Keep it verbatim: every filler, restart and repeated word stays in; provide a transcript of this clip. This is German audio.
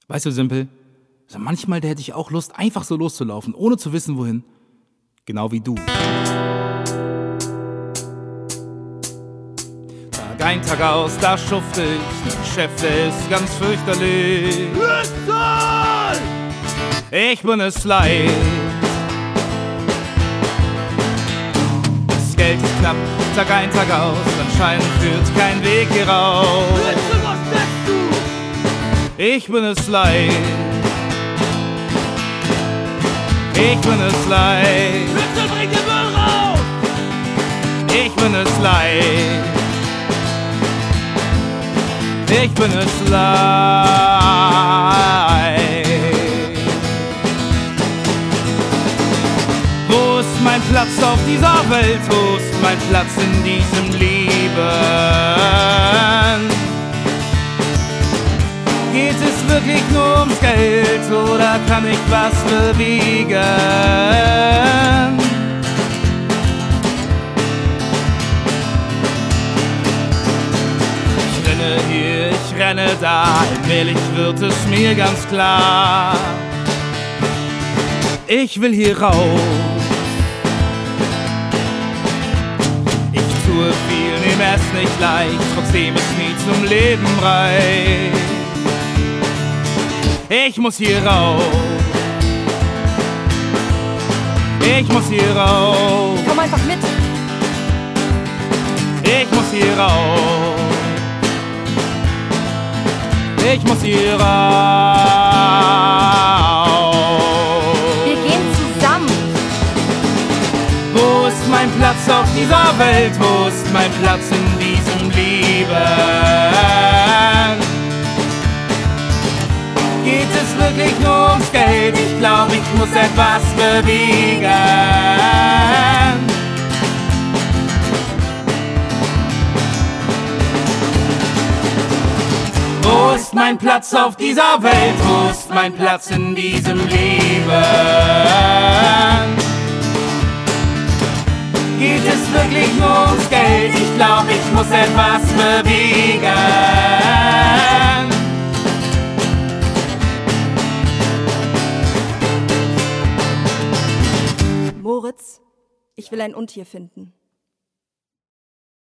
Weißt du, Simpel, also manchmal da hätte ich auch Lust, einfach so loszulaufen, ohne zu wissen, wohin. Genau wie du. Tag ein, Tag aus, da schufte ich, mein Chef, der ist ganz fürchterlich. Ich bin es leid. Das Geld ist knapp, Tag ein, Tag aus, anscheinend führt kein Weg hier raus. Ich bin es leid. Ich bin es leid. Bitte bring den Müll raus! Ich bin es leid. Ich bin es leid. Wo ist mein Platz auf dieser Welt? Wo ist mein Platz in diesem Leben? Geht es wirklich nur ums Geld oder kann ich was bewegen? Ich renne hier, ich renne da, allmählich wird es mir ganz klar. Ich will hier raus. Ich tue viel, nehme es nicht leicht, trotzdem ist nie zum Leben reich. Ich muss hier raus. Ich muss hier raus. Komm einfach mit. Ich muss hier raus. Ich muss hier raus. Wir gehen zusammen. Wo ist mein Platz auf dieser Welt? Wo ist mein Platz in diesem Leben? Geht es wirklich nur ums Geld? Ich glaube, ich muss etwas bewegen. Wo ist mein Platz auf dieser Welt? Wo ist mein Platz in diesem Leben? Geht es wirklich nur ums Geld? Ich glaube, ich muss etwas bewegen. Moritz, ich will ein Untier finden.